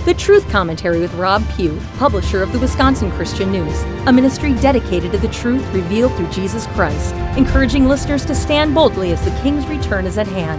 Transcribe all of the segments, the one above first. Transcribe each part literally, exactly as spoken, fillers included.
The Truth Commentary with Rob Pugh, publisher of the Wisconsin Christian News, a ministry dedicated to the truth revealed through Jesus Christ, encouraging listeners to stand boldly as the King's return is at hand.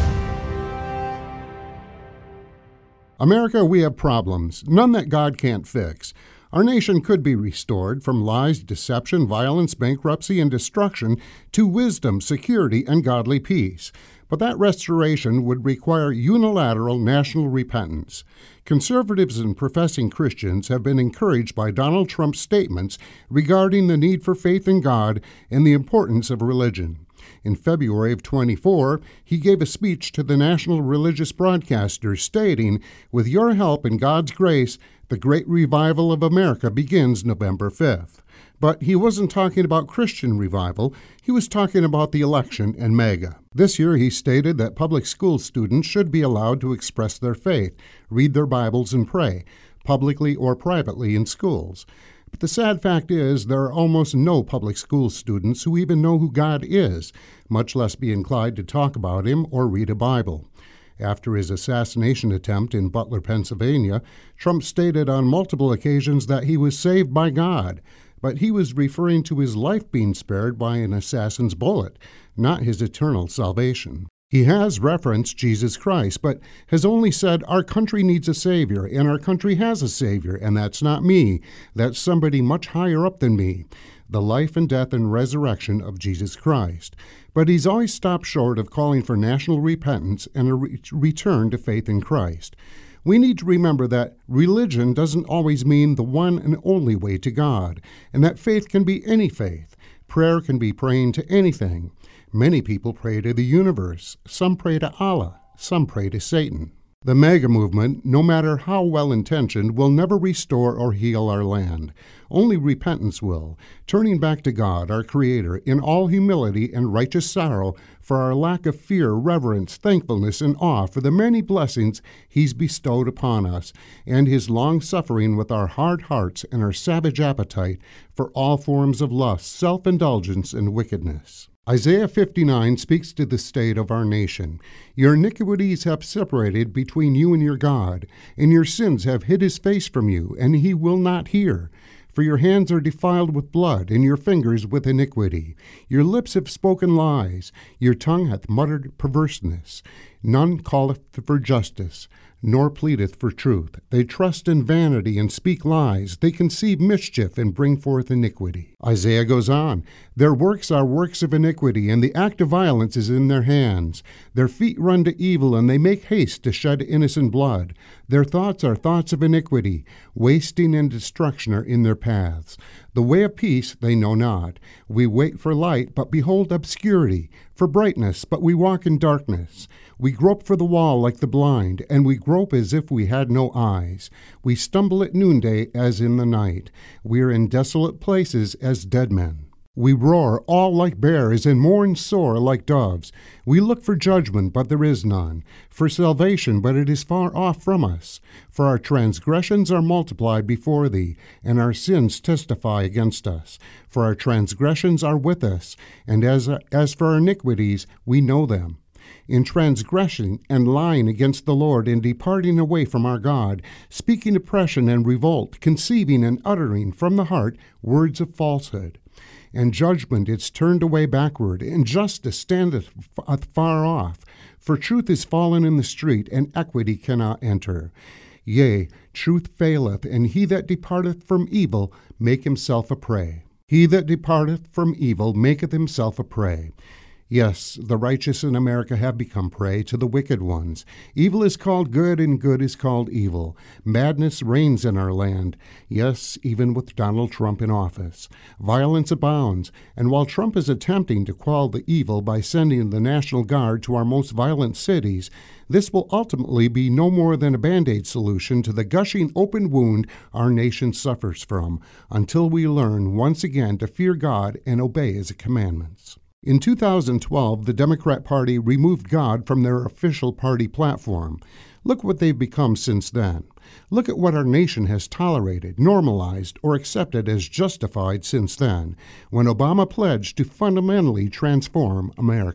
America, we have problems, none that God can't fix. Our nation could be restored from lies, deception, violence, bankruptcy, and destruction to wisdom, security, and godly peace. But that restoration would require unilateral national repentance. Conservatives and professing Christians have been encouraged by Donald Trump's statements regarding the need for faith in God and the importance of religion. In February of twenty-four, he gave a speech to the national religious broadcasters stating, "With your help and God's grace, the great revival of America begins November fifth. But he wasn't talking about Christian revival, he was talking about the election and MAGA. This year he stated that public school students should be allowed to express their faith, read their Bibles, and pray, publicly or privately in schools. But the sad fact is there are almost no public school students who even know who God is, much less be inclined to talk about him or read a Bible. After his assassination attempt in Butler, Pennsylvania, Trump stated on multiple occasions that he was saved by God, but he was referring to his life being spared by an assassin's bullet, not his eternal salvation. He has referenced Jesus Christ, but has only said our country needs a Savior, and our country has a Savior, and that's not me. That's somebody much higher up than me, the life and death and resurrection of Jesus Christ. But he's always stopped short of calling for national repentance and a re- return to faith in Christ. We need to remember that religion doesn't always mean the one and only way to God, and that faith can be any faith. Prayer can be praying to anything. Many people pray to the universe. Some pray to Allah. Some pray to Satan. The MAGA movement, no matter how well-intentioned, will never restore or heal our land. Only repentance will, turning back to God, our Creator, in all humility and righteous sorrow for our lack of fear, reverence, thankfulness, and awe for the many blessings He's bestowed upon us, and His long-suffering with our hard hearts and our savage appetite for all forms of lust, self-indulgence, and wickedness. Isaiah fifty-nine speaks to the state of our nation. Your iniquities have separated between you and your God, and your sins have hid his face from you, and he will not hear. For your hands are defiled with blood, and your fingers with iniquity. Your lips have spoken lies, your tongue hath muttered perverseness. None calleth for justice, nor pleadeth for truth. They trust in vanity and speak lies. They conceive mischief and bring forth iniquity. Isaiah goes on, their works are works of iniquity, and the act of violence is in their hands. Their feet run to evil, and they make haste to shed innocent blood. Their thoughts are thoughts of iniquity. Wasting and destruction are in their paths. The way of peace they know not. We wait for light, but behold obscurity, for brightness, but we walk in darkness. We grope for the wall like the blind, and we grope as if we had no eyes. We stumble at noonday as in the night. We are in desolate places as dead men. We roar all like bears and mourn sore like doves. We look for judgment, but there is none, for salvation, but it is far off from us. For our transgressions are multiplied before thee, and our sins testify against us. For our transgressions are with us, and as, as for our iniquities, we know them. In transgression and lying against the Lord, and departing away from our God, speaking oppression and revolt, conceiving and uttering from the heart words of falsehood. And judgment is turned away backward, and justice standeth far off. For truth is fallen in the street, and equity cannot enter. Yea, truth faileth, and he that departeth from evil make himself a prey. He that departeth from evil maketh himself a prey. Yes, the righteous in America have become prey to the wicked ones. Evil is called good, and good is called evil. Madness reigns in our land. Yes, even with Donald Trump in office. Violence abounds, and while Trump is attempting to quell the evil by sending the National Guard to our most violent cities, this will ultimately be no more than a Band-Aid solution to the gushing open wound our nation suffers from, until we learn once again to fear God and obey His commandments. In two thousand twelve, the Democrat Party removed God from their official party platform. Look what they've become since then. Look at what our nation has tolerated, normalized, or accepted as justified since then, when Obama pledged to fundamentally transform America.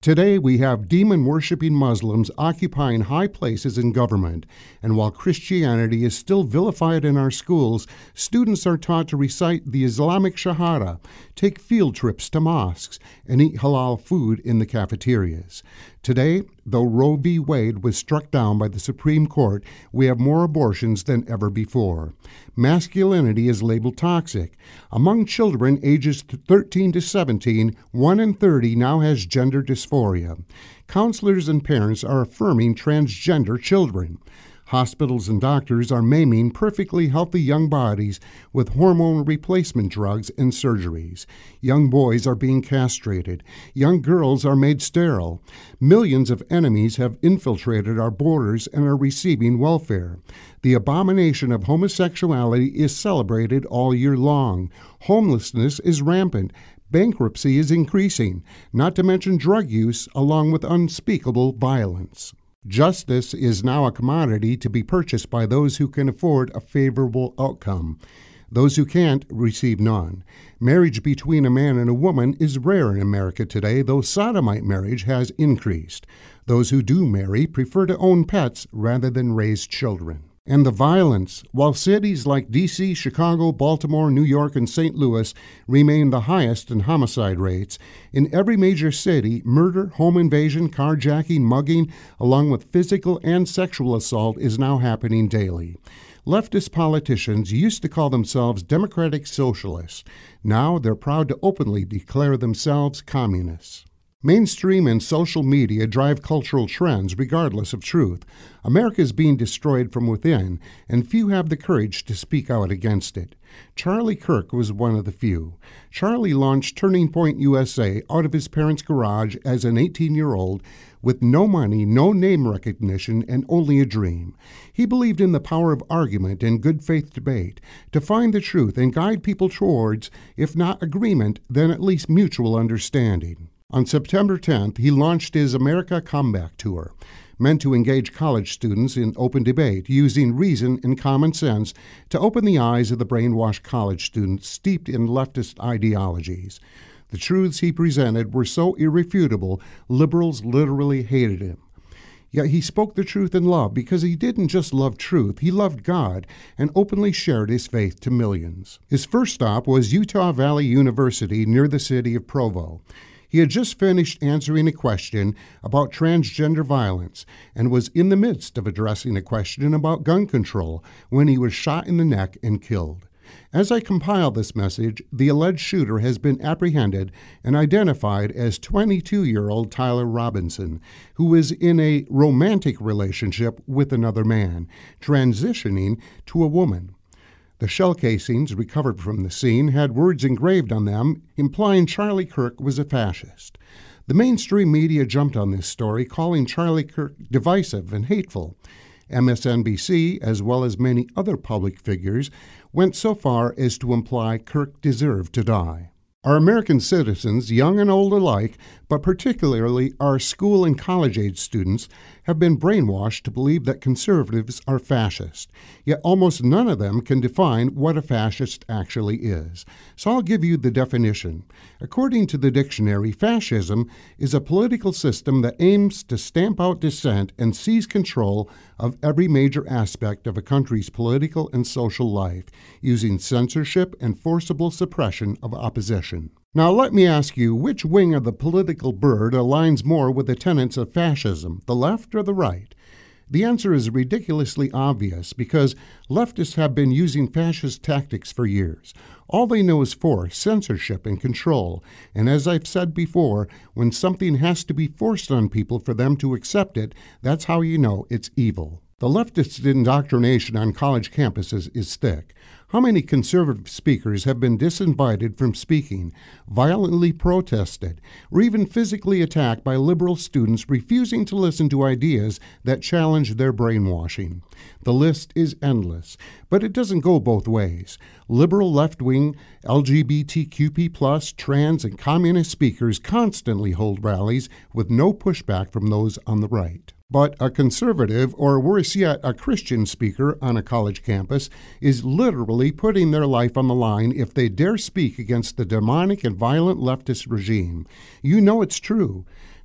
Today, we have demon-worshipping Muslims occupying high places in government, and while Christianity is still vilified in our schools, students are taught to recite the Islamic Shahada, take field trips to mosques, and eat halal food in the cafeterias. Today, though Roe v. Wade was struck down by the Supreme Court, we have more abortions than ever before. Masculinity is labeled toxic. Among children ages thirteen to seventeen, one in thirty now has gender dysphoria. Counselors and parents are affirming transgender children. Hospitals and doctors are maiming perfectly healthy young bodies with hormone replacement drugs and surgeries. Young boys are being castrated. Young girls are made sterile. Millions of enemies have infiltrated our borders and are receiving welfare. The abomination of homosexuality is celebrated all year long. Homelessness is rampant. Bankruptcy is increasing, not to mention drug use, along with unspeakable violence. Justice is now a commodity to be purchased by those who can afford a favorable outcome. Those who can't receive none. Marriage between a man and a woman is rare in America today, though sodomite marriage has increased. Those who do marry prefer to own pets rather than raise children. And the violence, while cities like D C, Chicago, Baltimore, New York, and Saint Louis remain the highest in homicide rates, in every major city, murder, home invasion, carjacking, mugging, along with physical and sexual assault is now happening daily. Leftist politicians used to call themselves democratic socialists. Now they're proud to openly declare themselves communists. Mainstream and social media drive cultural trends regardless of truth. America is being destroyed from within, and few have the courage to speak out against it. Charlie Kirk was one of the few. Charlie launched Turning Point U S A out of his parents' garage as an eighteen-year-old with no money, no name recognition, and only a dream. He believed in the power of argument and good faith debate to find the truth and guide people towards, if not agreement, then at least mutual understanding. On September tenth, he launched his America Comeback Tour, meant to engage college students in open debate using reason and common sense to open the eyes of the brainwashed college students steeped in leftist ideologies. The truths he presented were so irrefutable, liberals literally hated him. Yet he spoke the truth in love because he didn't just love truth, he loved God and openly shared his faith to millions. His first stop was Utah Valley University near the city of Provo. He had just finished answering a question about transgender violence and was in the midst of addressing a question about gun control when he was shot in the neck and killed. As I compile this message, the alleged shooter has been apprehended and identified as twenty-two-year-old Tyler Robinson, who is in a romantic relationship with another man, transitioning to a woman. The shell casings recovered from the scene had words engraved on them implying Charlie Kirk was a fascist. The mainstream media jumped on this story, calling Charlie Kirk divisive and hateful. M S N B C, as well as many other public figures, went so far as to imply Kirk deserved to die. Our American citizens, young and old alike, but particularly our school and college-age students, have been brainwashed to believe that conservatives are fascist. Yet almost none of them can define what a fascist actually is. So I'll give you the definition. According to the dictionary, fascism is a political system that aims to stamp out dissent and seize control of every major aspect of a country's political and social life, using censorship and forcible suppression of opposition. Now let me ask you, which wing of the political bird aligns more with the tenets of fascism, the left or the right? The answer is ridiculously obvious because leftists have been using fascist tactics for years. All they know is force, censorship, and control. And as I've said before, when something has to be forced on people for them to accept it, that's how you know it's evil. The leftist indoctrination on college campuses is thick. How many conservative speakers have been disinvited from speaking, violently protested, or even physically attacked by liberal students refusing to listen to ideas that challenge their brainwashing? The list is endless, but it doesn't go both ways. Liberal left-wing, L G B T Q P plus, trans, and communist speakers constantly hold rallies with no pushback from those on the right. But a conservative, or worse yet, a Christian speaker on a college campus is literally putting their life on the line if they dare speak against the demonic and violent leftist regime. You know it's true.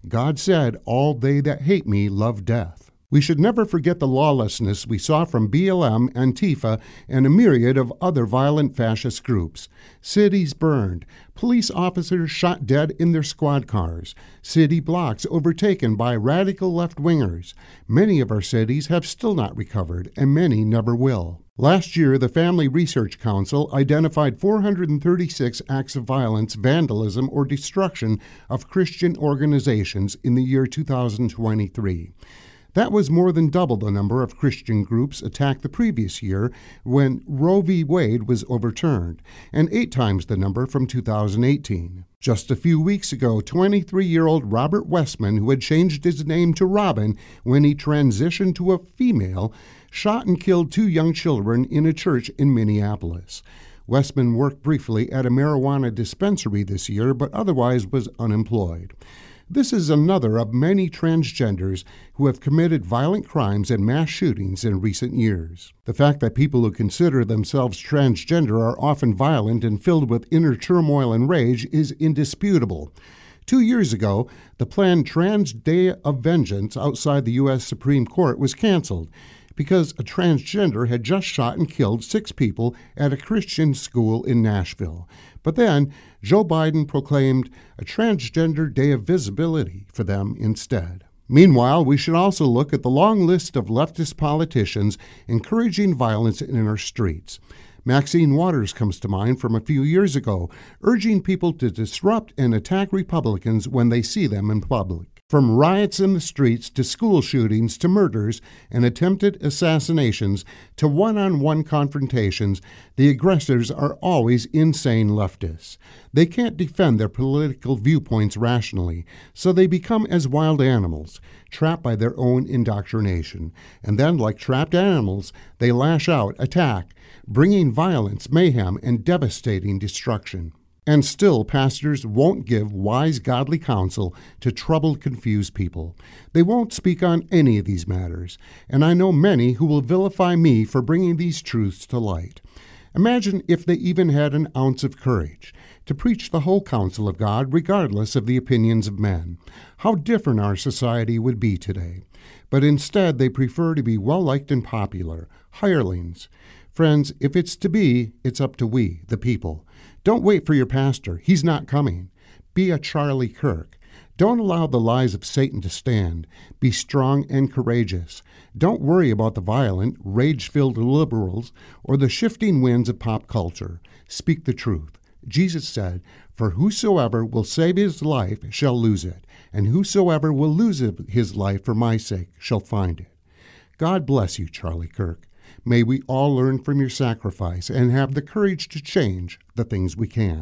God said, "All they that hate me love death." We should never forget the lawlessness we saw from B L M, Antifa, and a myriad of other violent fascist groups. Cities burned, police officers shot dead in their squad cars, city blocks overtaken by radical left-wingers. Many of our cities have still not recovered, and many never will. Last year, the Family Research Council identified four hundred thirty-six acts of violence, vandalism, or destruction of Christian organizations in the year two thousand twenty-three. That was more than double the number of Christian groups attacked the previous year when Roe v. Wade was overturned, and eight times the number from two thousand eighteen. Just a few weeks ago, twenty-three-year-old Robert Westman, who had changed his name to Robin when he transitioned to a female, shot and killed two young children in a church in Minneapolis. Westman worked briefly at a marijuana dispensary this year, but otherwise was unemployed. This is another of many transgenders who have committed violent crimes and mass shootings in recent years. The fact that people who consider themselves transgender are often violent and filled with inner turmoil and rage is indisputable. Two years ago, the planned Trans Day of Vengeance outside the U S Supreme Court was canceled because a transgender had just shot and killed six people at a Christian school in Nashville. But then, Joe Biden proclaimed a Transgender Day of Visibility for them instead. Meanwhile, we should also look at the long list of leftist politicians encouraging violence in our streets. Maxine Waters comes to mind from a few years ago, urging people to disrupt and attack Republicans when they see them in public. From riots in the streets to school shootings to murders and attempted assassinations to one-on-one confrontations, the aggressors are always insane leftists. They can't defend their political viewpoints rationally, so they become as wild animals, trapped by their own indoctrination. And then, like trapped animals, they lash out, attack, bringing violence, mayhem, and devastating destruction. And still, pastors won't give wise, godly counsel to troubled, confused people. They won't speak on any of these matters, and I know many who will vilify me for bringing these truths to light. Imagine if they even had an ounce of courage to preach the whole counsel of God, regardless of the opinions of men. How different our society would be today. But instead, they prefer to be well-liked and popular, hirelings. Friends, if it's to be, it's up to we, the people. Don't wait for your pastor. He's not coming. Be a Charlie Kirk. Don't allow the lies of Satan to stand. Be strong and courageous. Don't worry about the violent, rage-filled liberals or the shifting winds of pop culture. Speak the truth. Jesus said, "For whosoever will save his life shall lose it, and whosoever will lose his life for my sake shall find it." God bless you, Charlie Kirk. May we all learn from your sacrifice and have the courage to change the things we can.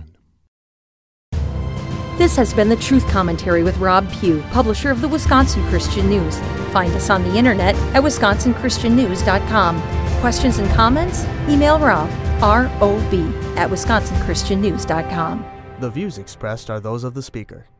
This has been the Truth Commentary with Rob Pugh, publisher of the Wisconsin Christian News. Find us on the internet at wisconsin christian news dot com. Questions and comments? Email Rob, R O B, at wisconsin christian news dot com. The views expressed are those of the speaker.